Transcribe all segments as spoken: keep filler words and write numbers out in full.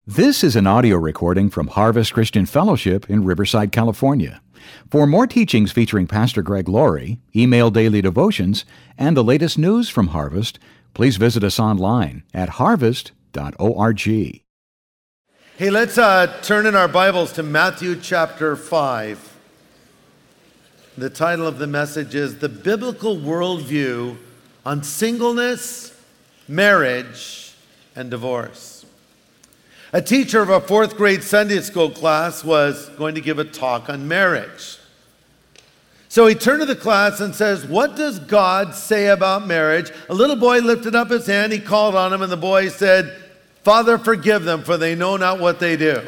This is an audio recording from Harvest Christian Fellowship in Riverside, California. For more teachings featuring Pastor Greg Laurie, email daily devotions, and the latest news from Harvest, please visit us online at harvest dot org. Hey, let's uh, turn in our Bibles to Matthew chapter five. The title of the message is The Biblical Worldview on Singleness, Marriage, and Divorce. A teacher of a fourth grade Sunday school class was going to give a talk on marriage. So he turned to the class and says, "What does God say about marriage?" A little boy lifted up his hand, he called on him, and the boy said, "Father, forgive them, for they know not what they do."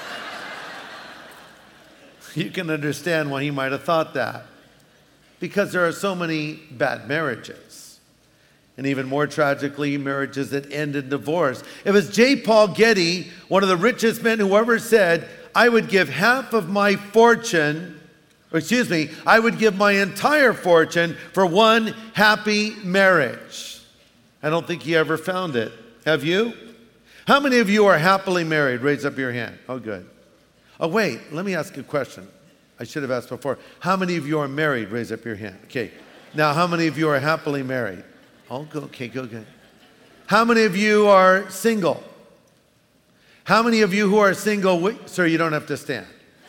You can understand why he might have thought that. Because there are so many bad marriages. And even more tragically, marriages that end in divorce. It was J. Paul Getty, one of the richest men who ever said, "I would give half of my fortune, or excuse me, I would give my entire fortune for one happy marriage." I don't think he ever found it. Have you? How many of you are happily married? Raise up your hand. Oh, good. Oh, wait, let me ask a question. I should have asked before. How many of you are married? Raise up your hand. Okay. Now, how many of you are happily married? Oh, go, okay, go, good. How many of you are single? How many of you who are single, wait, sir, you don't have to stand.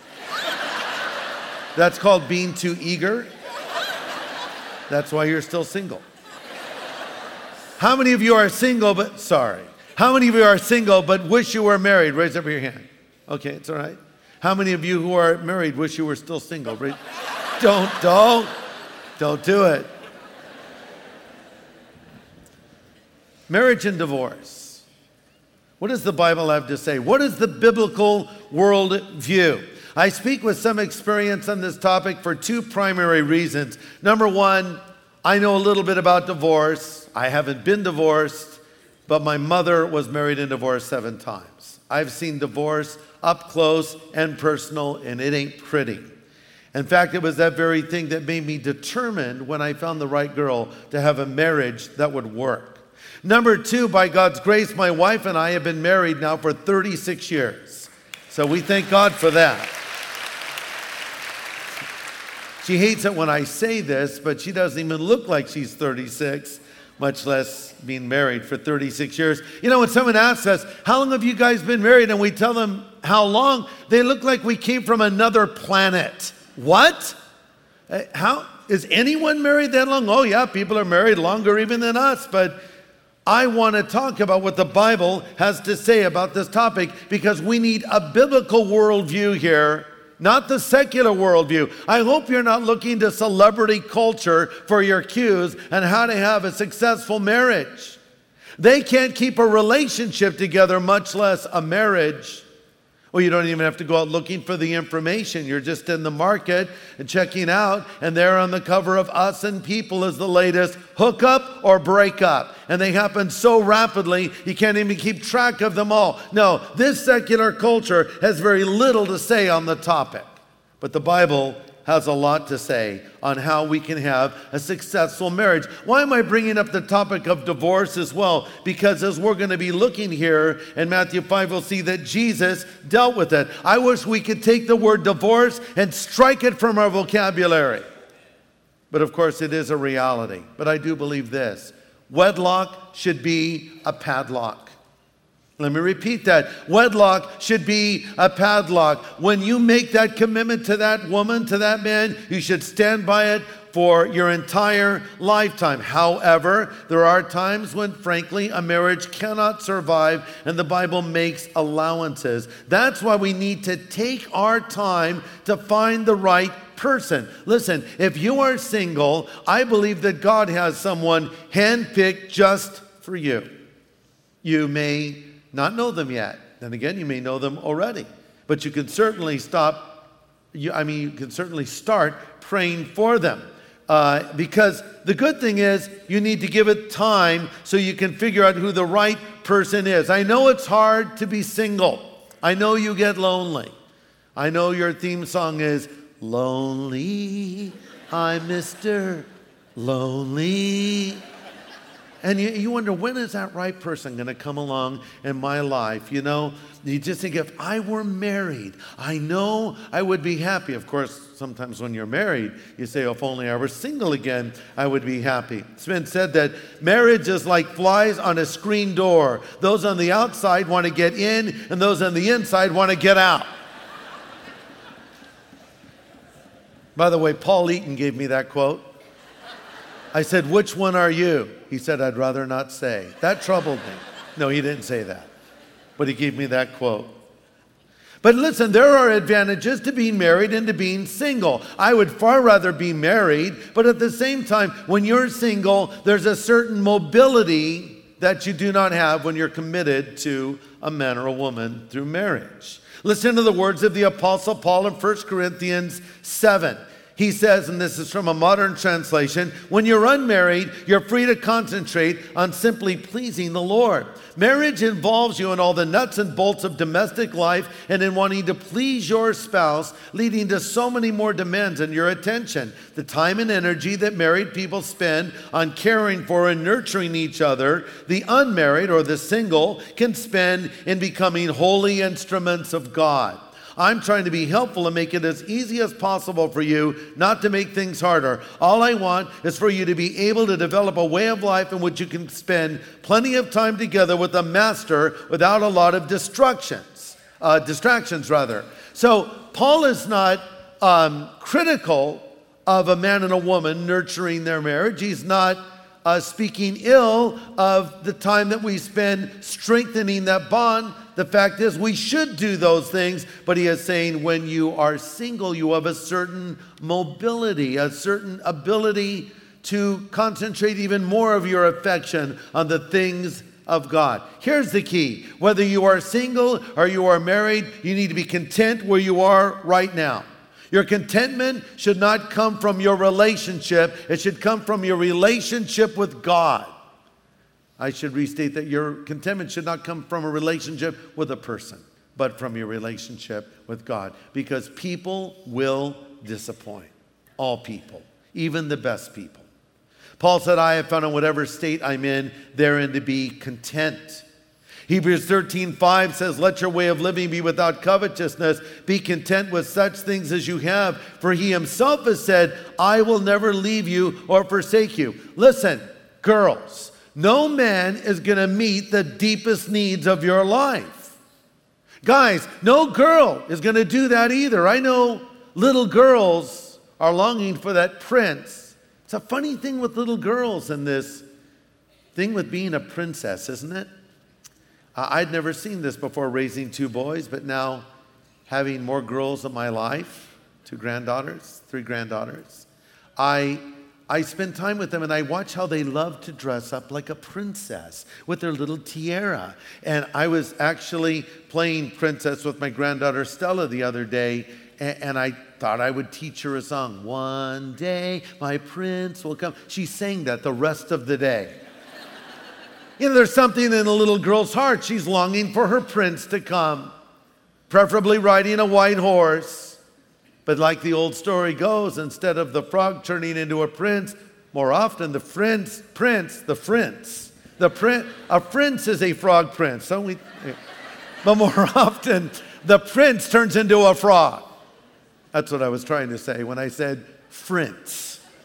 That's called being too eager. That's why you're still single. How many of you are single, but, sorry. How many of you are single, but wish you were married? Raise up your hand. Okay, it's all right. How many of you who are married wish you were still single? Raise, don't, don't, don't do it. Marriage and divorce. What does the Bible have to say? What is the biblical world view? I speak with some experience on this topic for two primary reasons. Number one, I know a little bit about divorce. I haven't been divorced, but my mother was married and divorced seven times. I've seen divorce up close and personal, and it ain't pretty. In fact, it was that very thing that made me determined when I found the right girl to have a marriage that would work. Number two, by God's grace, my wife and I have been married now for thirty-six years. So we thank God for that. She hates it when I say this, but she doesn't even look like she's thirty-six, much less being married for thirty-six years. You know, when someone asks us, "How long have you guys been married?" and we tell them how long, they look like we came from another planet. What? How is anyone married that long? Oh yeah, people are married longer even than us, but I want to talk about what the Bible has to say about this topic because we need a biblical worldview here, not the secular worldview. I hope you're not looking to celebrity culture for your cues on how to have a successful marriage. They can't keep a relationship together, much less a marriage. Well, you don't even have to go out looking for the information. You're just in the market and checking out, and there on the cover of Us and People is the latest hookup or breakup. And they happen so rapidly, you can't even keep track of them all. No, this secular culture has very little to say on the topic. But the Bible has a lot to say on how we can have a successful marriage. Why am I bringing up the topic of divorce as well? Because as we're going to be looking here in Matthew five, we'll see that Jesus dealt with it. I wish we could take the word divorce and strike it from our vocabulary. But of course, it is a reality. But I do believe this: wedlock should be a padlock. Let me repeat that. Wedlock should be a padlock. When you make that commitment to that woman, to that man, you should stand by it for your entire lifetime. However, there are times when, frankly, a marriage cannot survive, and the Bible makes allowances. That's why we need to take our time to find the right person. Listen, if you are single, I believe that God has someone handpicked just for you. You may not know them yet. Then again, you may know them already. But you can certainly stop, you, I mean, you can certainly start praying for them. Uh, because the good thing is you need to give it time so you can figure out who the right person is. I know it's hard to be single. I know you get lonely. I know your theme song is Lonely, I'm Mister Lonely. And you, you wonder, when is that right person going to come along in my life? You know, you just think, if I were married, I know I would be happy. Of course, sometimes when you're married, you say, if only I were single again, I would be happy. It's been said that marriage is like flies on a screen door. Those on the outside want to get in, and those on the inside want to get out. By the way, Paul Eaton gave me that quote. I said, which one are you? He said, I'd rather not say. That troubled me. No, he didn't say that. But he gave me that quote. But listen, there are advantages to being married and to being single. I would far rather be married, but at the same time, when you're single, there's a certain mobility that you do not have when you're committed to a man or a woman through marriage. Listen to the words of the Apostle Paul in First Corinthians seven. He says, and this is from a modern translation, when you're unmarried, you're free to concentrate on simply pleasing the Lord. Marriage involves you in all the nuts and bolts of domestic life and in wanting to please your spouse, leading to so many more demands on your attention. The time and energy that married people spend on caring for and nurturing each other, the unmarried or the single can spend in becoming holy instruments of God. I'm trying to be helpful and make it as easy as possible for you, not to make things harder. All I want is for you to be able to develop a way of life in which you can spend plenty of time together with the master without a lot of distractions, uh, distractions rather. So Paul is not um, critical of a man and a woman nurturing their marriage. He's not uh, speaking ill of the time that we spend strengthening that bond. The fact is, we should do those things, but he is saying when you are single, you have a certain mobility, a certain ability to concentrate even more of your affection on the things of God. Here's the key. Whether you are single or you are married, you need to be content where you are right now. Your contentment should not come from your relationship. It should come from your relationship with God. I should restate that your contentment should not come from a relationship with a person, but from your relationship with God. Because people will disappoint. All people, even the best people. Paul said, I have found in whatever state I'm in, therein to be content. Hebrews thirteen five says, let your way of living be without covetousness. Be content with such things as you have. For he himself has said, I will never leave you or forsake you. Listen, girls, no man is going to meet the deepest needs of your life. Guys, no girl is going to do that either. I know little girls are longing for that prince. It's a funny thing with little girls and this thing with being a princess, isn't it? Uh, I'd never seen this before raising two boys, but now having more girls in my life, two granddaughters, three granddaughters, I I spend time with them and I watch how they love to dress up like a princess with their little tiara. And I was actually playing princess with my granddaughter Stella the other day, and, and I thought I would teach her a song. One day my prince will come. She sang that the rest of the day. You know, there's something in a little girl's heart. She's longing for her prince to come, preferably riding a white horse. But like the old story goes, instead of the frog turning into a prince, more often the prince, prince, the prince, the prince, a prince is a frog prince, don't we? But more often, the prince turns into a frog. That's what I was trying to say when I said prince.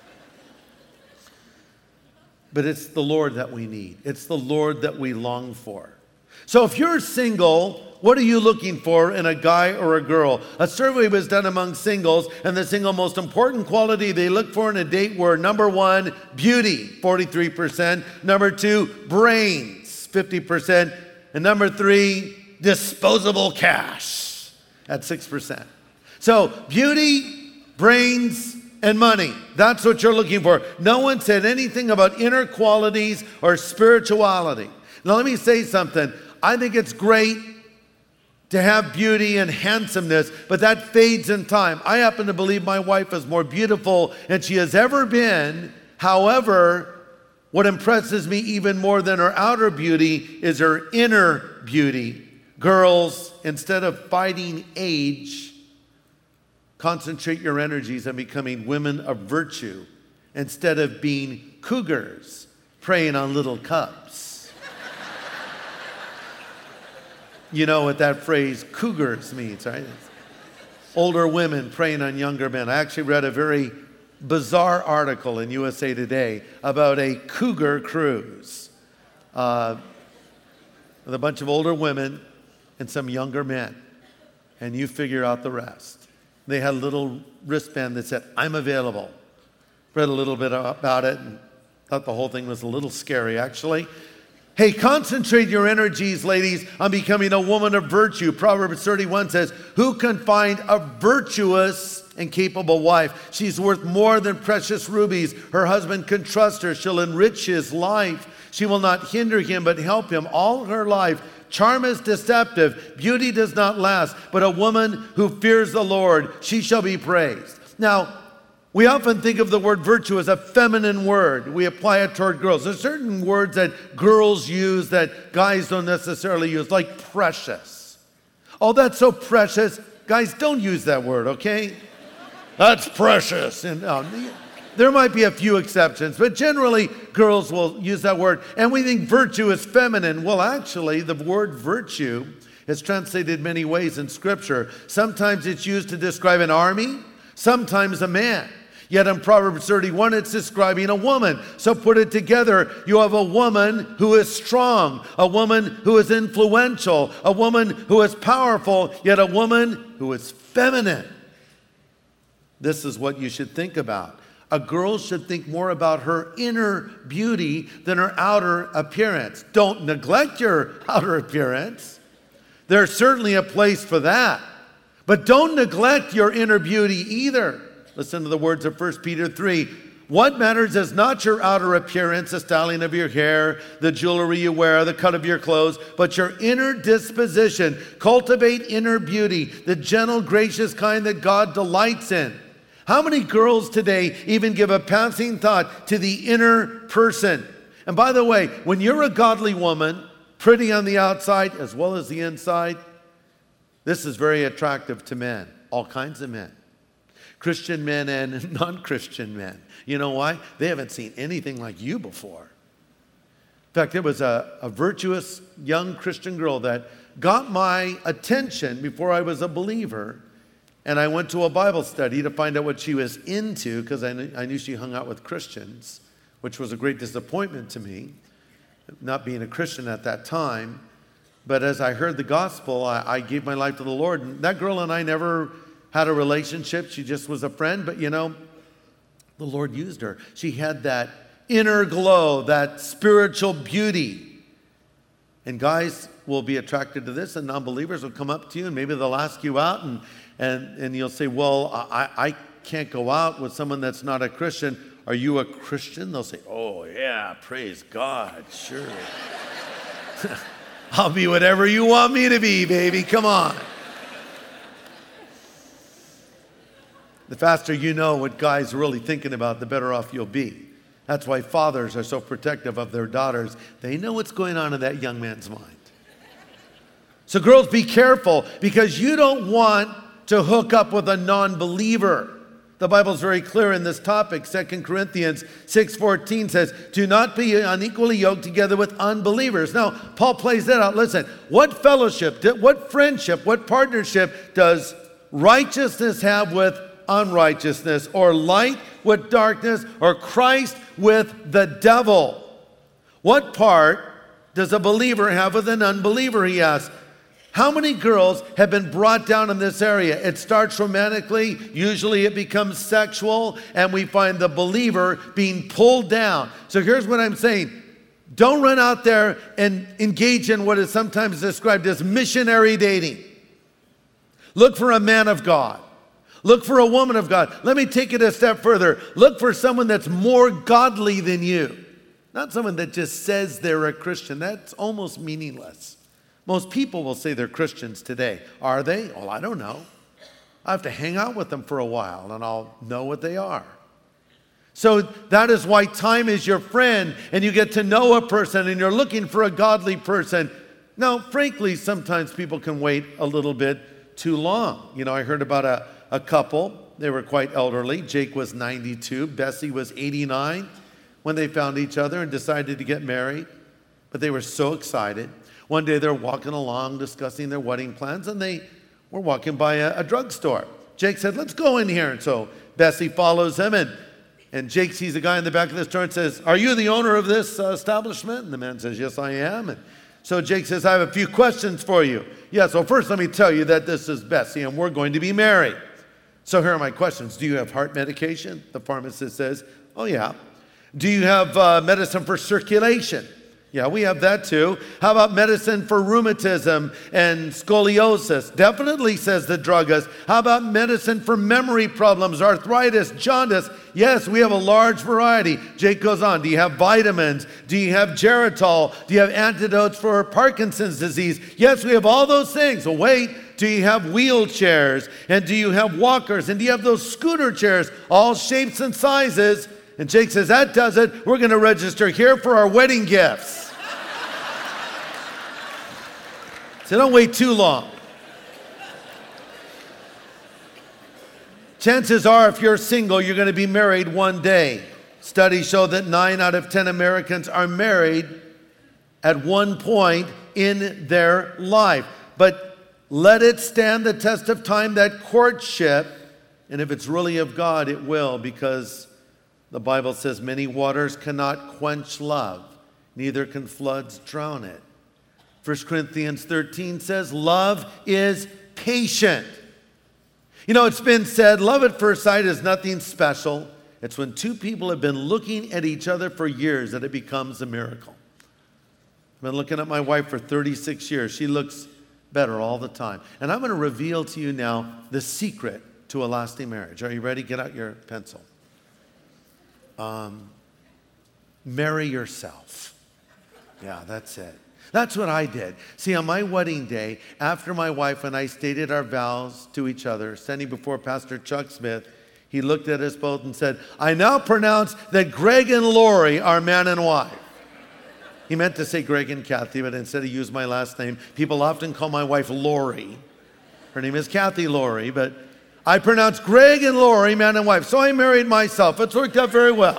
But it's the Lord that we need. It's the Lord that we long for. So if you're single, what are you looking for in a guy or a girl? A survey was done among singles, and the single most important quality they look for in a date were, number one, beauty, forty-three percent. Number two, brains, fifty percent. And number three, disposable cash, at six percent. So beauty, brains, and money. That's what you're looking for. No one said anything about inner qualities or spirituality. Now let me say something. I think it's great to have beauty and handsomeness, but that fades in time. I happen to believe my wife is more beautiful than she has ever been. However, what impresses me even more than her outer beauty is her inner beauty. Girls, instead of fighting age, concentrate your energies on becoming women of virtue instead of being cougars. preying on little cubs. You know what that phrase cougars means, right? Older women preying on younger men. I actually read a very bizarre article in U S A Today about a cougar cruise uh, with a bunch of older women and some younger men. And you figure out the rest. They had a little wristband that said, I'm available. Read a little bit about it and thought the whole thing was a little scary, actually. Hey, concentrate your energies, ladies, on becoming a woman of virtue. Proverbs thirty-one says, who can find a virtuous and capable wife? She's worth more than precious rubies. Her husband can trust her. She'll enrich his life. She will not hinder him, but help him all her life. Charm is deceptive. Beauty does not last. But a woman who fears the Lord, she shall be praised. Now, we often think of the word virtue as a feminine word. We apply it toward girls. There's certain words that girls use that guys don't necessarily use, like precious. Oh, that's so precious. Guys, don't use that word, okay? That's precious. And um, there might be a few exceptions, but generally girls will use that word. And we think virtue is feminine. Well, actually, the word virtue is translated many ways in Scripture. Sometimes it's used to describe an army, sometimes a man. Yet in Proverbs thirty-one, it's describing a woman. So put it together. You have a woman who is strong, a woman who is influential, a woman who is powerful, yet a woman who is feminine. This is what you should think about. A girl should think more about her inner beauty than her outer appearance. Don't neglect your outer appearance. There's certainly a place for that. But don't neglect your inner beauty either. Listen to the words of First Peter three. What matters is not your outer appearance, the styling of your hair, the jewelry you wear, the cut of your clothes, but your inner disposition. Cultivate inner beauty, the gentle, gracious kind that God delights in. How many girls today even give a passing thought to the inner person? And by the way, when you're a godly woman, pretty on the outside as well as the inside, this is very attractive to men, all kinds of men. Christian men and non-Christian men. You know why? They haven't seen anything like you before. In fact, there was a, a virtuous young Christian girl that got my attention before I was a believer. And I went to a Bible study to find out what she was into, because I knew, I knew she hung out with Christians, which was a great disappointment to me, not being a Christian at that time. But as I heard the gospel, I, I gave my life to the Lord. And that girl and I never had a relationship. She just was a friend. But, you know, the Lord used her. She had that inner glow, that spiritual beauty. And guys will be attracted to this, and non-believers will come up to you, and maybe they'll ask you out, and and, and you'll say, well, I, I can't go out with someone that's not a Christian. Are you a Christian? They'll say, oh, yeah, praise God, sure. I'll be whatever you want me to be, baby. Come on. The faster you know what guys are really thinking about, the better off you'll be. That's why fathers are so protective of their daughters. They know what's going on in that young man's mind. So girls, be careful, because you don't want to hook up with a non-believer. The Bible's very clear in this topic. Second Corinthians six fourteen says, do not be unequally yoked together with unbelievers. Now, Paul plays that out. Listen, what fellowship, what friendship, what partnership does righteousness have with unrighteousness, or light with darkness, or Christ with the devil? What part does a believer have with an unbeliever, he asks. How many girls have been brought down in this area? It starts romantically, usually it becomes sexual, and we find the believer being pulled down. So here's what I'm saying. Don't run out there and engage in what is sometimes described as missionary dating. Look for a man of God. Look for a woman of God. Let me take it a step further. Look for someone that's more godly than you. Not someone that just says they're a Christian. That's almost meaningless. Most people will say they're Christians today. Are they? Well, I don't know. I have to hang out with them for a while and I'll know what they are. So that is why time is your friend, and you get to know a person and you're looking for a godly person. Now, frankly, sometimes people can wait a little bit too long. You know, I heard about a, a couple. They were quite elderly. Jake was ninety-two. Bessie was eighty-nine. when they found each other and decided to get married, but they were so excited. One day they're walking along discussing their wedding plans, and they were walking by a, a drugstore. Jake said, let's go in here. And so Bessie follows him, and, and Jake sees a guy in the back of the store and says, are you the owner of this uh, establishment? And the man says, yes, I am. And so Jake says, I have a few questions for you. Yeah, so first let me tell you that this is Bessie, and we're going to be married. So here are my questions. Do you have heart medication? The pharmacist says, oh, yeah. Do you have uh, medicine for circulation? Yeah, we have that too. How about medicine for rheumatism and scoliosis? Definitely, says the druggist. How about medicine for memory problems, arthritis, jaundice? Yes, we have a large variety. Jake goes on. Do you have vitamins? Do you have Geritol? Do you have antidotes for Parkinson's disease? Yes, we have all those things. Well, wait. Do you have wheelchairs? And do you have walkers? And do you have those scooter chairs, all shapes and sizes? And Jake says, that does it. We're going to register here for our wedding gifts. So don't wait too long. Chances are, if you're single, you're going to be married one day. Studies show that nine out of ten Americans are married at one point in their life. But let it stand the test of time, that courtship. And if it's really of God, it will, because the Bible says many waters cannot quench love, neither can floods drown it. First Corinthians thirteen says, love is patient. You know, it's been said, love at first sight is nothing special. It's when two people have been looking at each other for years that it becomes a miracle. I've been looking at my wife for thirty-six years. She looks better all the time. And I'm going to reveal to you now the secret to a lasting marriage. Are you ready? Get out your pencil. Um, marry yourself. Yeah, that's it. That's what I did. See, on my wedding day, after my wife and I stated our vows to each other, standing before Pastor Chuck Smith, he looked at us both and said, I now pronounce that Greg and Lori are man and wife. He meant to say Greg and Kathy, but instead he used my last name. People often call my wife Lori. Her name is Kathy Lori, but I pronounced Greg and Lori man and wife. So I married myself. It's worked out very well.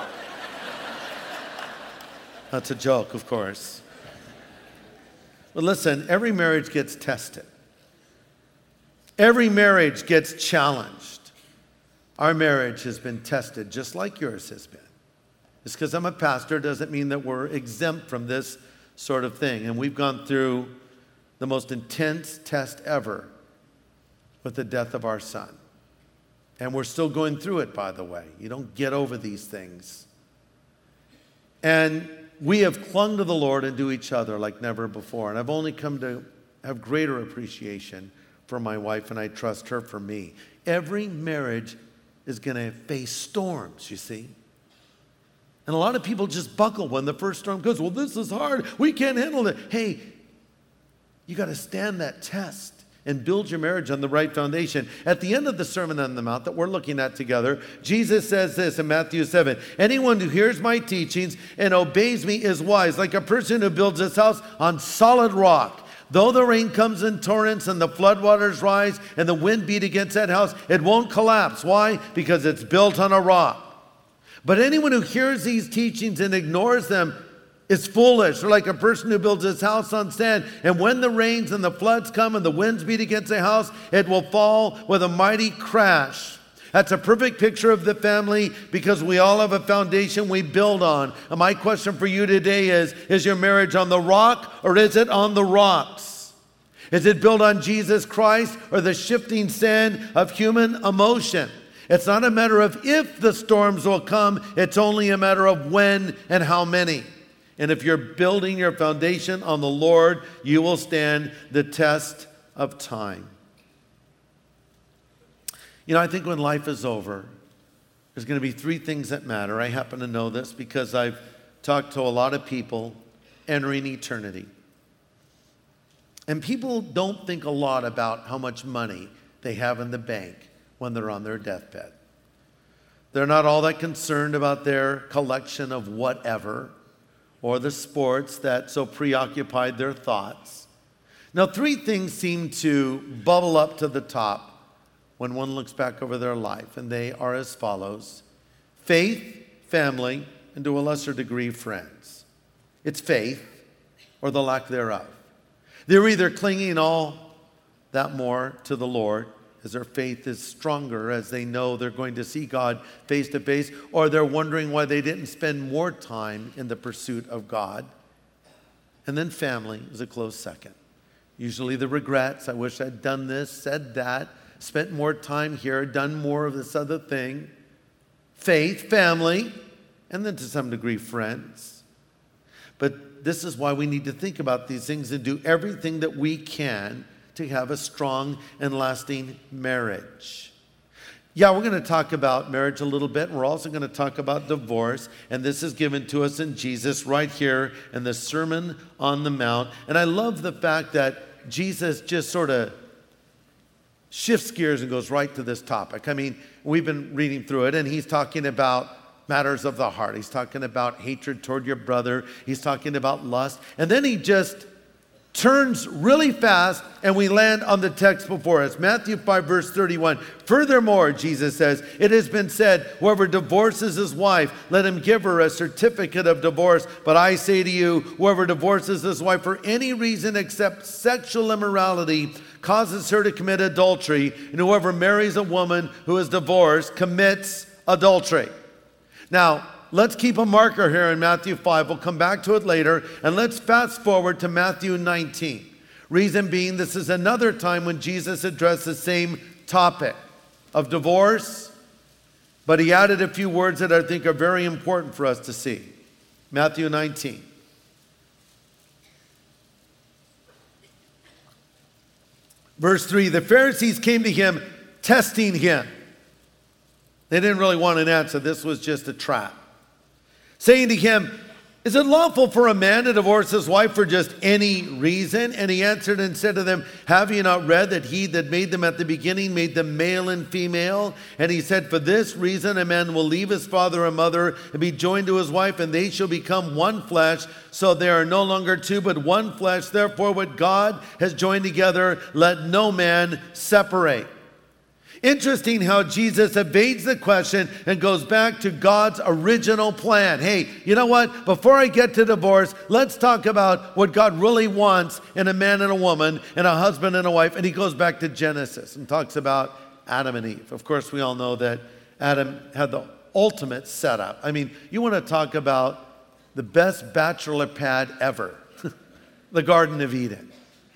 That's a joke, of course. But listen, every marriage gets tested. Every marriage gets challenged. Our marriage has been tested just like yours has been. Just because I'm a pastor doesn't mean that we're exempt from this sort of thing. And we've gone through the most intense test ever with the death of our son. And we're still going through it, by the way. You don't get over these things. And we have clung to the Lord and to each other like never before. And I've only come to have greater appreciation for my wife, and I trust her for me. Every marriage is going to face storms, you see. And a lot of people just buckle when the first storm goes. Well, this is hard. We can't handle it. Hey, you got to stand that test and build your marriage on the right foundation. At the end of the Sermon on the Mount that we're looking at together, Jesus says this in Matthew seven, anyone who hears my teachings and obeys me is wise, like a person who builds his house on solid rock. Though the rain comes in torrents and the floodwaters rise and the wind beat against that house, it won't collapse. Why? Because it's built on a rock. But anyone who hears these teachings and ignores them is foolish, or like a person who builds his house on sand. And when the rains and the floods come and the winds beat against the house, it will fall with a mighty crash. That's a perfect picture of the family, because we all have a foundation we build on. And my question for you today is, is your marriage on the rock or is it on the rocks? Is it built on Jesus Christ or the shifting sand of human emotion? It's not a matter of if the storms will come, it's only a matter of when and how many. And if you're building your foundation on the Lord, you will stand the test of time. You know, I think when life is over, there's going to be three things that matter. I happen to know this because I've talked to a lot of people entering eternity. And people don't think a lot about how much money they have in the bank when they're on their deathbed. They're not all that concerned about their collection of whatever, or the sports that so preoccupied their thoughts. Now, three things seem to bubble up to the top when one looks back over their life, and they are as follows: faith, family, and to a lesser degree, friends. It's faith or the lack thereof. They're either clinging all that more to the Lord as their faith is stronger, as they know they're going to see God face to face, or they're wondering why they didn't spend more time in the pursuit of God. And then family is a close second. Usually the regrets, I wish I'd done this, said that, spent more time here, done more of this other thing. Faith, family, and then to some degree friends. But this is why we need to think about these things and do everything that we can to have a strong and lasting marriage. Yeah, we're going to talk about marriage a little bit. And we're also going to talk about divorce. And this is given to us in Jesus right here in the Sermon on the Mount. And I love the fact that Jesus just sort of shifts gears and goes right to this topic. I mean, we've been reading through it, and he's talking about matters of the heart. He's talking about hatred toward your brother. He's talking about lust. And then he just turns really fast, and we land on the text before us. Matthew five, verse thirty-one. Furthermore, Jesus says, it has been said, whoever divorces his wife, let him give her a certificate of divorce. But I say to you, whoever divorces his wife for any reason except sexual immorality causes her to commit adultery, and whoever marries a woman who is divorced commits adultery. Now, let's keep a marker here in Matthew five. We'll come back to it later. And let's fast forward to Matthew nineteen. Reason being, this is another time when Jesus addressed the same topic of divorce, but he added a few words that I think are very important for us to see. Matthew nineteen. Verse three, the Pharisees came to him, testing him. They didn't really want an answer. This was just a trap. Saying to him, is it lawful for a man to divorce his wife for just any reason? And he answered and said to them, have you not read that he that made them at the beginning made them male and female? And he said, for this reason a man will leave his father and mother and be joined to his wife, and they shall become one flesh. So they are no longer two, but one flesh. Therefore what God has joined together, let no man separate. Interesting how Jesus evades the question and goes back to God's original plan. Hey, you know what? Before I get to divorce, let's talk about what God really wants in a man and a woman, and a husband and a wife. And he goes back to Genesis and talks about Adam and Eve. Of course, we all know that Adam had the ultimate setup. I mean, you want to talk about the best bachelor pad ever, the Garden of Eden.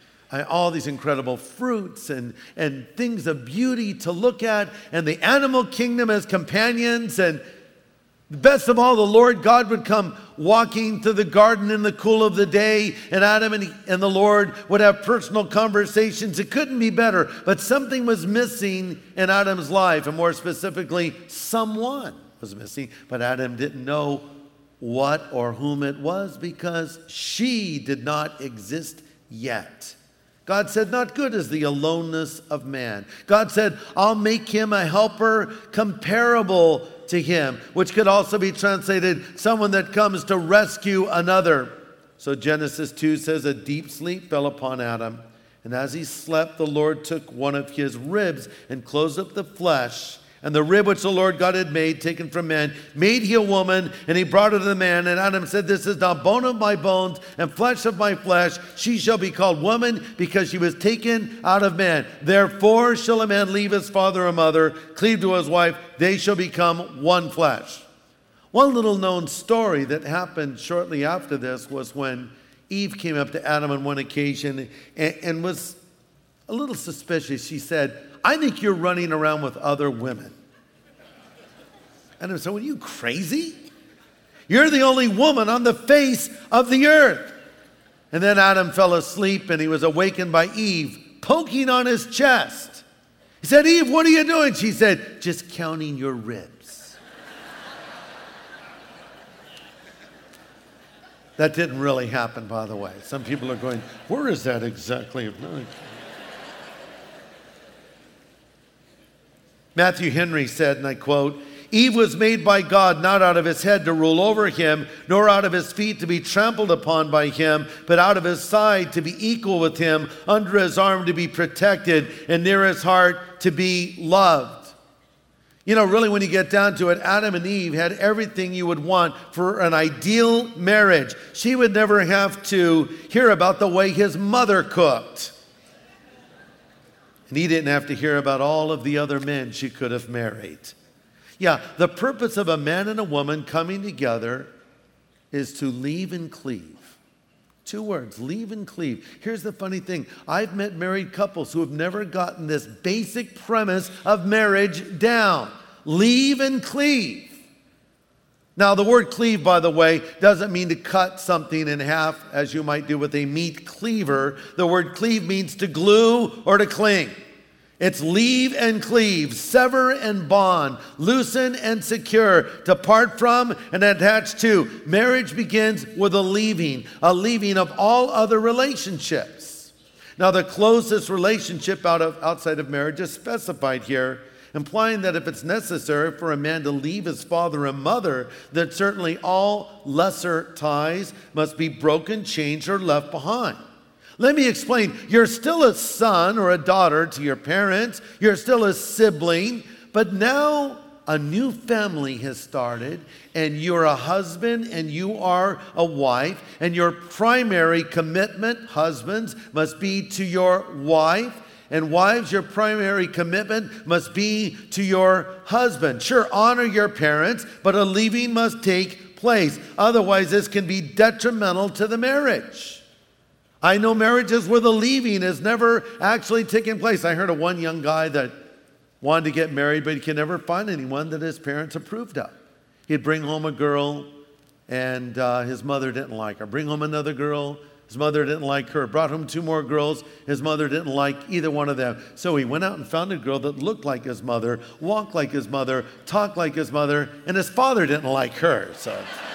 All these incredible fruits and, and things of beauty to look at, and the animal kingdom as companions. And the best of all, the Lord God would come walking through the garden in the cool of the day, and Adam and, he, and the Lord would have personal conversations. It couldn't be better, but something was missing in Adam's life, and more specifically, someone was missing, but Adam didn't know what or whom it was because she did not exist yet. God said, not good is the aloneness of man. God said, I'll make him a helper comparable to him, which could also be translated, someone that comes to rescue another. So Genesis two says, a deep sleep fell upon Adam. And as he slept, the Lord took one of his ribs and closed up the flesh. And the rib which the Lord God had made, taken from man, made he a woman, and he brought her to the man. And Adam said, this is now bone of my bones and flesh of my flesh. She shall be called woman, because she was taken out of man. Therefore shall a man leave his father and mother, cleave to his wife, they shall become one flesh. One little known story that happened shortly after this was when Eve came up to Adam on one occasion and, and was a little suspicious. She said, I think you're running around with other women. And I said, are you crazy? You're the only woman on the face of the earth. And then Adam fell asleep, and he was awakened by Eve poking on his chest. He said, Eve, what are you doing? She said, just counting your ribs. That didn't really happen, by the way. Some people are going, where is that exactly? Matthew Henry said, and I quote, Eve was made by God not out of his head to rule over him, nor out of his feet to be trampled upon by him, but out of his side to be equal with him, under his arm to be protected, and near his heart to be loved. You know, really, when you get down to it, Adam and Eve had everything you would want for an ideal marriage. She would never have to hear about the way his mother cooked. And he didn't have to hear about all of the other men she could have married. Yeah, the purpose of a man and a woman coming together is to leave and cleave. Two words, leave and cleave. Here's the funny thing. I've met married couples who have never gotten this basic premise of marriage down. Leave and cleave. Now, the word cleave, by the way, doesn't mean to cut something in half as you might do with a meat cleaver. The word cleave means to glue or to cling. It's leave and cleave, sever and bond, loosen and secure, to part from and attach to. Marriage begins with a leaving, a leaving of all other relationships. Now, the closest relationship out of, outside of marriage is specified here, implying that if it's necessary for a man to leave his father and mother, that certainly all lesser ties must be broken, changed, or left behind. Let me explain. You're still a son or a daughter to your parents. You're still a sibling. But now a new family has started, and you're a husband and you are a wife. And your primary commitment, husbands, must be to your wife. And wives, your primary commitment must be to your husband. Sure, honor your parents, but a leaving must take place. Otherwise, this can be detrimental to the marriage. I know marriages where the leaving has never actually taken place. I heard of one young guy that wanted to get married, but he could never find anyone that his parents approved of. He'd bring home a girl, and uh, his mother didn't like her. Bring home another girl, his mother didn't like her. Brought home two more girls, his mother didn't like either one of them. So he went out and found a girl that looked like his mother, walked like his mother, talked like his mother, and his father didn't like her. So...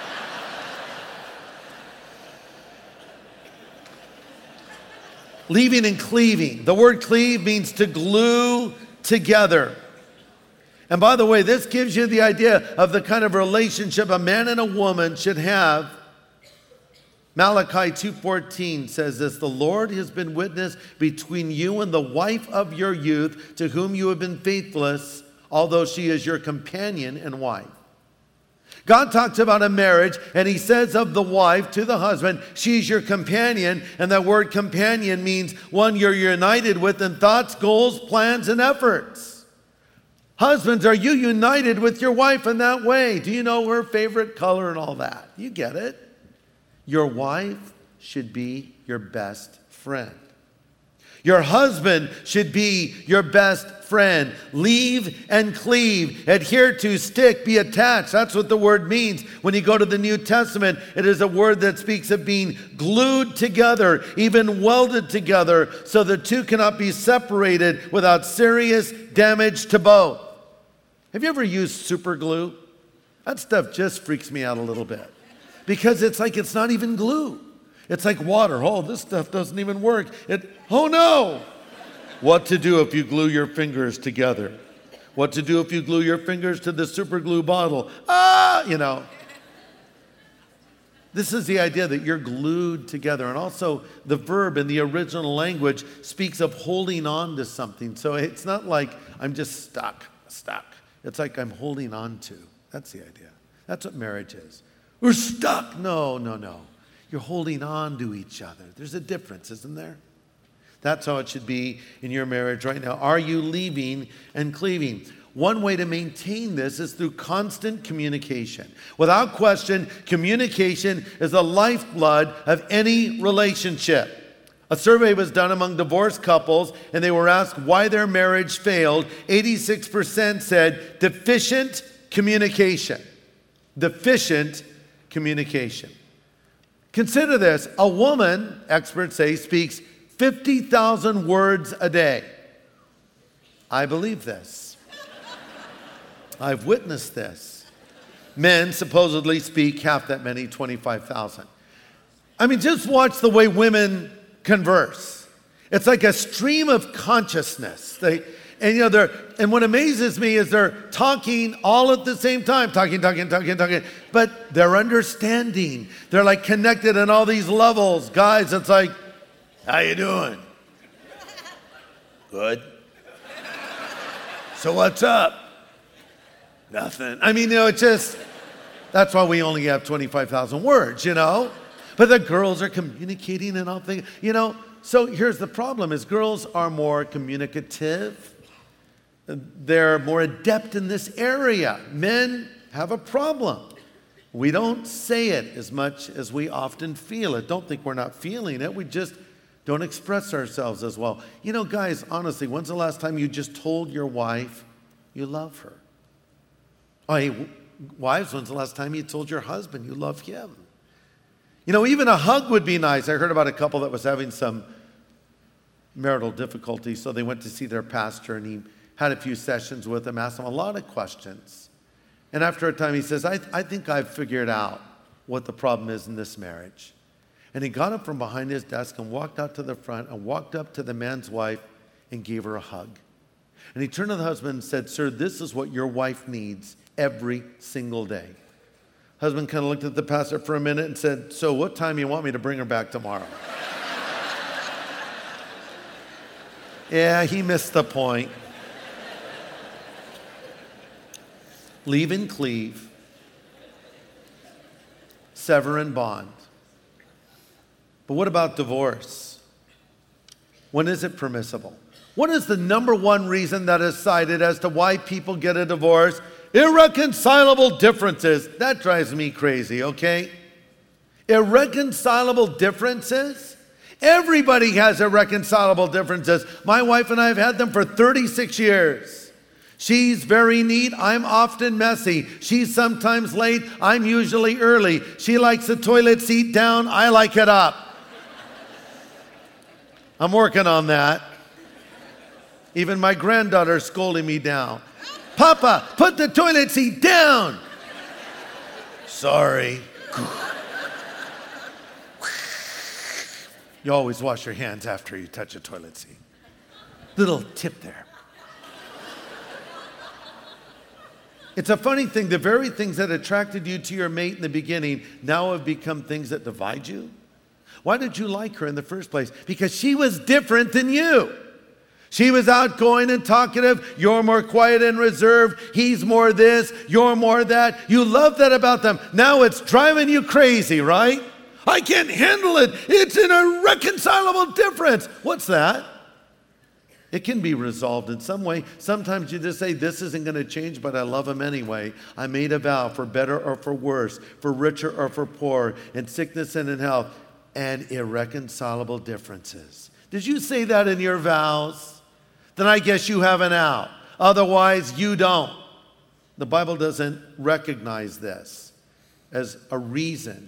Leaving and cleaving. The word cleave means to glue together. And by the way, this gives you the idea of the kind of relationship a man and a woman should have. Malachi two fourteen says this, "The Lord has been witness between you and the wife of your youth, to whom you have been faithless, although she is your companion and wife." God talks about a marriage, and he says of the wife to the husband, she's your companion. And that word companion means one you're united with in thoughts, goals, plans, and efforts. Husbands, are you united with your wife in that way? Do you know her favorite color and all that? You get it. Your wife should be your best friend. Your husband should be your best friend. Leave and cleave. Adhere to, stick, be attached. That's what the word means. When you go to the New Testament, it is a word that speaks of being glued together, even welded together, so the two cannot be separated without serious damage to both. Have you ever used super glue? That stuff just freaks me out a little bit, because it's like it's not even glue. It's like water. Oh, this stuff doesn't even work. It, oh no! What to do if you glue your fingers together? What to do if you glue your fingers to the super glue bottle? Ah, you know. This is the idea that you're glued together. And also the verb in the original language speaks of holding on to something. So it's not like I'm just stuck, stuck. It's like I'm holding on to. That's the idea. That's what marriage is. We're stuck. No, no, no. You're holding on to each other. There's a difference, isn't there? That's how it should be in your marriage right now. Are you leaving and cleaving? One way to maintain this is through constant communication. Without question, communication is the lifeblood of any relationship. A survey was done among divorced couples, and they were asked why their marriage failed. eighty-six percent said deficient communication. Deficient communication. Consider this. A woman, experts say, speaks fifty thousand words a day. I believe this. I've witnessed this. Men supposedly speak half that many, twenty-five thousand. I mean, just watch the way women converse. It's like a stream of consciousness. They, and you know, they're, and what amazes me is they're talking all at the same time, talking, talking, talking, talking, but they're understanding. They're like connected on all these levels. Guys, it's like, how you doing? Good. So what's up? Nothing. I mean, you know, it's just, that's why we only have twenty-five thousand words, you know? But the girls are communicating and all things, you know? So here's the problem is girls are more communicative. They're more adept in this area. Men have a problem. We don't say it as much as we often feel it. Don't think we're not feeling it. We just don't express ourselves as well. You know, guys, honestly, when's the last time you just told your wife you love her? Oh, hey, wives, when's the last time you told your husband you love him? You know, even a hug would be nice. I heard about a couple that was having some marital difficulties, so they went to see their pastor, and he had a few sessions with him, asked him a lot of questions. And after a time, he says, I, I think I've figured out what the problem is in this marriage. And he got up from behind his desk and walked out to the front and walked up to the man's wife and gave her a hug. And he turned to the husband and said, sir, this is what your wife needs every single day. Husband kind of looked at the pastor for a minute and said, so what time do you want me to bring her back tomorrow? Yeah, he missed the point. Leave and cleave, sever and bond. But what about divorce? When is it permissible? What is the number one reason that is cited as to why people get a divorce? Irreconcilable differences. That drives me crazy, okay? Irreconcilable differences? Everybody has irreconcilable differences. My wife and I have had them for thirty-six years. She's very neat. I'm often messy. She's sometimes late. I'm usually early. She likes the toilet seat down. I like it up. I'm working on that. Even my granddaughter's scolding me down. Papa, put the toilet seat down. Sorry. You always wash your hands after you touch a toilet seat. Little tip there. It's a funny thing, the very things that attracted you to your mate in the beginning now have become things that divide you. Why did you like her in the first place? Because she was different than you. She was outgoing and talkative. You're more quiet and reserved. He's more this. You're more that. You love that about them. Now it's driving you crazy, right? I can't handle it. It's an irreconcilable difference. What's that? It can be resolved in some way. Sometimes you just say, this isn't going to change, but I love him anyway. I made a vow for better or for worse, for richer or for poor, in sickness and in health, and irreconcilable differences. Did you say that in your vows? Then I guess you have an out. Otherwise, you don't. The Bible doesn't recognize this as a reason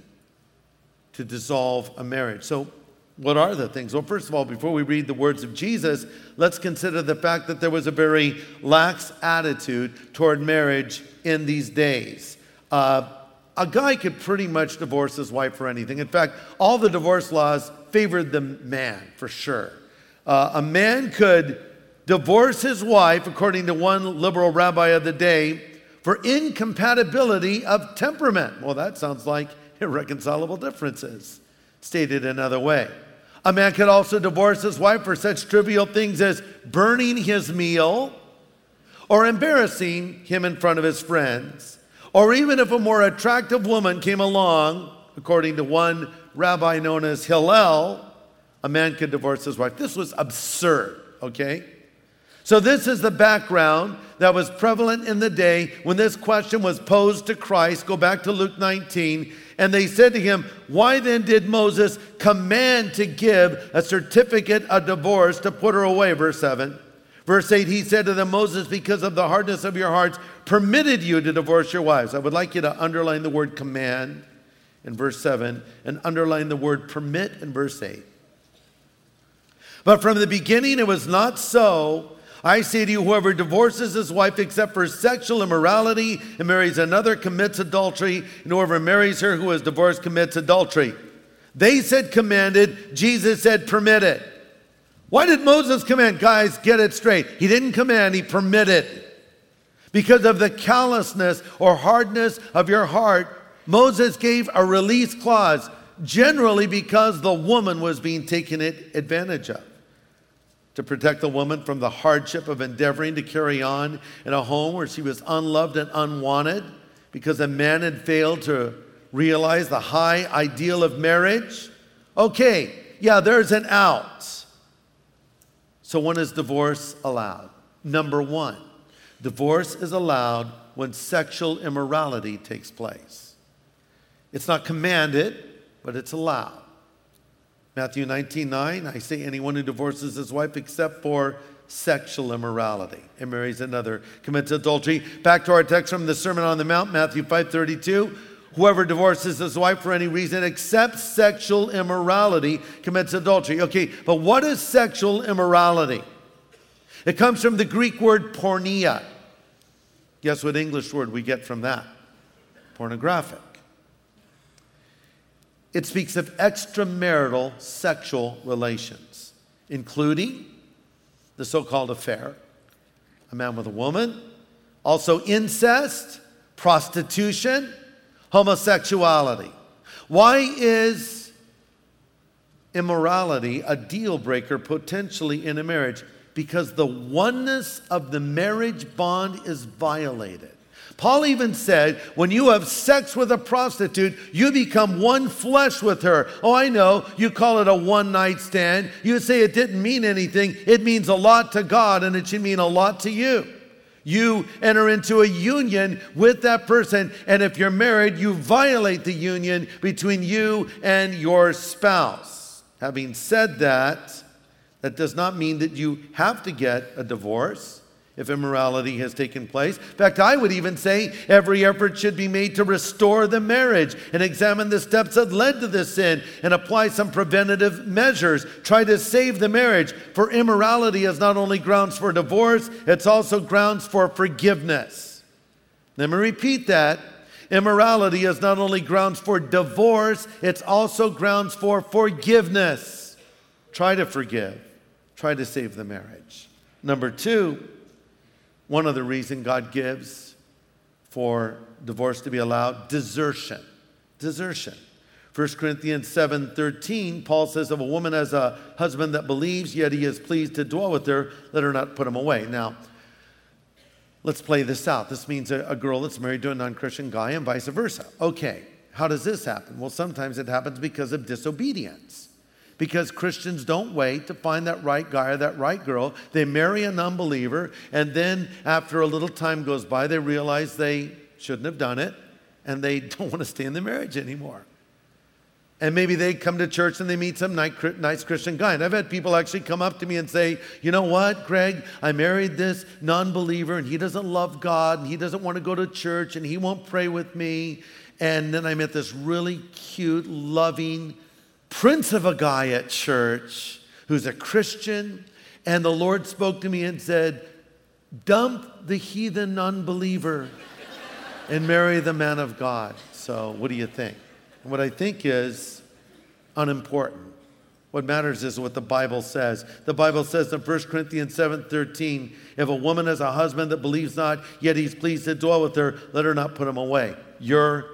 to dissolve a marriage. So what are the things? Well, first of all, before we read the words of Jesus, let's consider the fact that there was a very lax attitude toward marriage in these days. Uh, a guy could pretty much divorce his wife for anything. In fact, all the divorce laws favored the man, for sure. Uh, a man could divorce his wife, according to one liberal rabbi of the day, for incompatibility of temperament. Well, that sounds like irreconcilable differences, stated another way. A man could also divorce his wife for such trivial things as burning his meal or embarrassing him in front of his friends. Or even if a more attractive woman came along, according to one rabbi known as Hillel, a man could divorce his wife. This was absurd, okay? So this is the background that was prevalent in the day when this question was posed to Christ. Go back to Luke nineteen. And they said to him, why then did Moses command to give a certificate of divorce to put her away? Verse seven. Verse eight, he said to them, Moses, because of the hardness of your hearts, permitted you to divorce your wives. I would like you to underline the word command in verse seven and underline the word permit in verse eight. But from the beginning it was not so. I say to you, whoever divorces his wife except for sexual immorality and marries another commits adultery, and whoever marries her who is divorced commits adultery. They said commanded, Jesus said permitted. Why did Moses command? Guys, get it straight. He didn't command, he permitted. Because of the callousness or hardness of your heart, Moses gave a release clause, generally because the woman was being taken advantage of. to protect the woman from the hardship of endeavoring to carry on in a home where she was unloved and unwanted because a man had failed to realize the high ideal of marriage. Okay, yeah, there's an out. So when is divorce allowed? Number one, divorce is allowed when sexual immorality takes place. It's not commanded, but it's allowed. Matthew nineteen nine, I say anyone who divorces his wife except for sexual immorality and marries another commits adultery. Back to our text from the Sermon on the Mount, Matthew five thirty-two. Whoever divorces his wife for any reason except sexual immorality commits adultery. Okay, but what is sexual immorality? It comes from the Greek word porneia. Guess what English word we get from that? Pornographic. It speaks of extramarital sexual relations, including the so-called affair, a man with a woman, also incest, prostitution, homosexuality. Why is immorality a deal breaker potentially in a marriage? Because the oneness of the marriage bond is violated. Paul even said, when you have sex with a prostitute, you become one flesh with her. Oh, I know, you call it a one-night stand. You say it didn't mean anything. It means a lot to God, and it should mean a lot to you. You enter into a union with that person, and if you're married, you violate the union between you and your spouse. Having said that, that does not mean that you have to get a divorce if immorality has taken place. In fact, I would even say every effort should be made to restore the marriage and examine the steps that led to this sin and apply some preventative measures. Try to save the marriage, for immorality is not only grounds for divorce, it's also grounds for forgiveness. Let me repeat that. Immorality is not only grounds for divorce, it's also grounds for forgiveness. Try to forgive. Try to save the marriage. Number two, one other reason God gives for divorce to be allowed, desertion. Desertion. First Corinthians seven thirteen, Paul says, if a woman has a husband that believes, yet he is pleased to dwell with her, let her not put him away. Now, let's play this out. This means a, a girl that's married to a non-Christian guy and vice versa. Okay, how does this happen? Well, sometimes it happens because of disobedience. Because Christians don't wait to find that right guy or that right girl. They marry a non-believer, and then after a little time goes by, they realize they shouldn't have done it, and they don't want to stay in the marriage anymore. And maybe they come to church and they meet some nice Christian guy. And I've had people actually come up to me and say, you know what, Greg, I married this non-believer, and he doesn't love God, and he doesn't want to go to church, and he won't pray with me. And then I met this really cute, loving prince of a guy at church who's a Christian, and the Lord spoke to me and said, dump the heathen unbeliever and marry the man of God. So what do you think? And what I think is unimportant. What matters is what the Bible says. The Bible says in First Corinthians seven thirteen, if a woman has a husband that believes not, yet he's pleased to dwell with her, let her not put him away. Your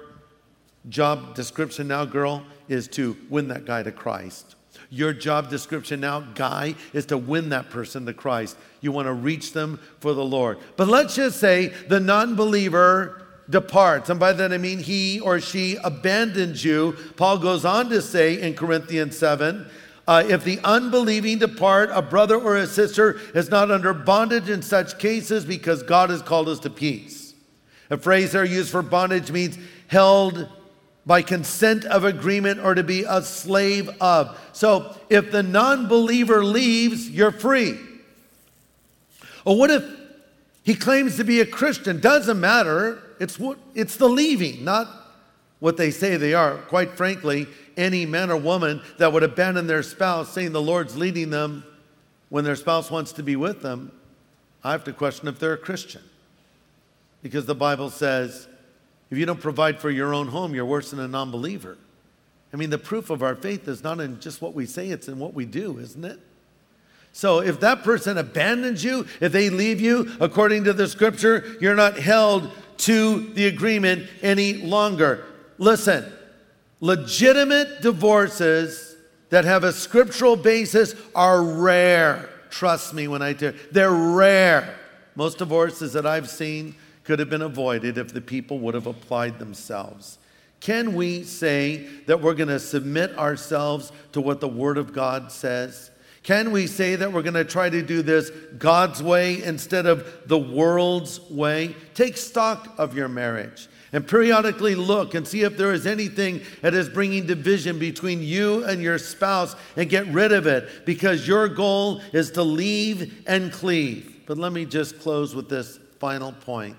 job description now, girl, is to win that guy to Christ. Your job description now, guy, is to win that person to Christ. You want to reach them for the Lord. But let's just say the non-believer departs. And by that I mean he or she abandons you. Paul goes on to say in Corinthians seven, uh, if the unbelieving depart, a brother or a sister is not under bondage in such cases because God has called us to peace. A phrase there used for bondage means held by consent of agreement or to be a slave of. So if the non-believer leaves, you're free. Or what if he claims to be a Christian? Doesn't matter. It's what it's the leaving, not what they say they are. Quite frankly, any man or woman that would abandon their spouse saying the Lord's leading them when their spouse wants to be with them, I have to question if they're a Christian. Because the Bible says, if you don't provide for your own home, you're worse than a non-believer. I mean, the proof of our faith is not in just what we say, it's in what we do, isn't it? So if that person abandons you, if they leave you, according to the scripture, you're not held to the agreement any longer. Listen, legitimate divorces that have a scriptural basis are rare. Trust me when I tell you, they're rare. Most divorces that I've seen could have been avoided if the people would have applied themselves. Can we say that we're going to submit ourselves to what the Word of God says? Can we say that we're going to try to do this God's way instead of the world's way? Take stock of your marriage and periodically look and see if there is anything that is bringing division between you and your spouse, and get rid of it, because your goal is to leave and cleave. But let me just close with this final point.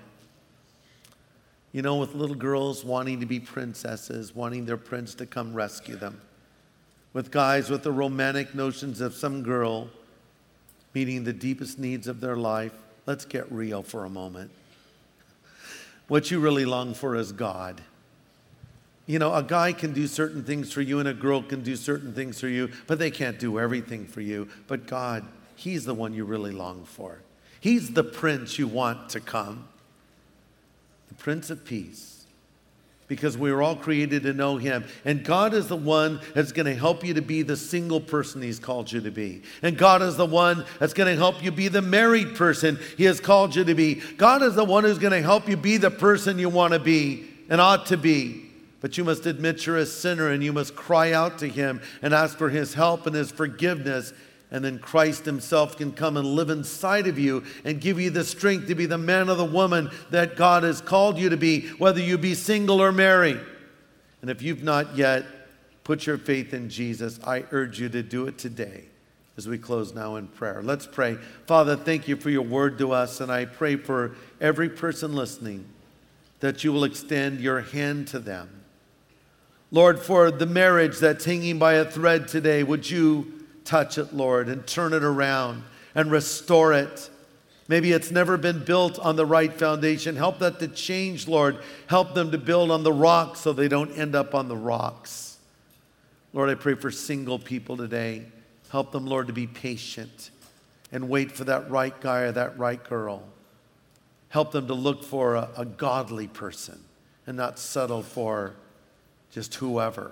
You know, with little girls wanting to be princesses, wanting their prince to come rescue them. With guys with the romantic notions of some girl meeting the deepest needs of their life. Let's get real for a moment. What you really long for is God. You know, a guy can do certain things for you and a girl can do certain things for you, but they can't do everything for you. But God, He's the one you really long for. He's the Prince you want to come. The Prince of Peace. Because we were all created to know Him. And God is the one that's going to help you to be the single person He's called you to be. And God is the one that's going to help you be the married person He has called you to be. God is the one who's going to help you be the person you want to be and ought to be. But you must admit you're a sinner, and you must cry out to Him and ask for His help and His forgiveness. And then Christ Himself can come and live inside of you and give you the strength to be the man or the woman that God has called you to be, whether you be single or married. And if you've not yet put your faith in Jesus, I urge you to do it today as we close now in prayer. Let's pray. Father, thank You for Your word to us, and I pray for every person listening that You will extend Your hand to them. Lord, for the marriage that's hanging by a thread today, would You touch it, Lord, and turn it around and restore it. Maybe it's never been built on the right foundation. Help that to change, Lord. Help them to build on the rocks so they don't end up on the rocks. Lord, I pray for single people today. Help them, Lord, to be patient and wait for that right guy or that right girl. Help them to look for a, a godly person and not settle for just whoever.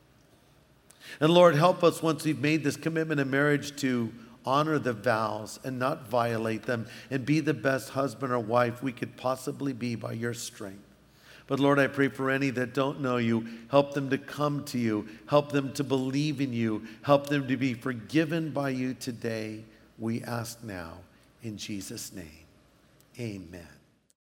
And Lord, help us once we've made this commitment in marriage to honor the vows and not violate them, and be the best husband or wife we could possibly be by Your strength. But Lord, I pray for any that don't know You, help them to come to You, help them to believe in You, help them to be forgiven by You today. We ask now in Jesus' name, amen.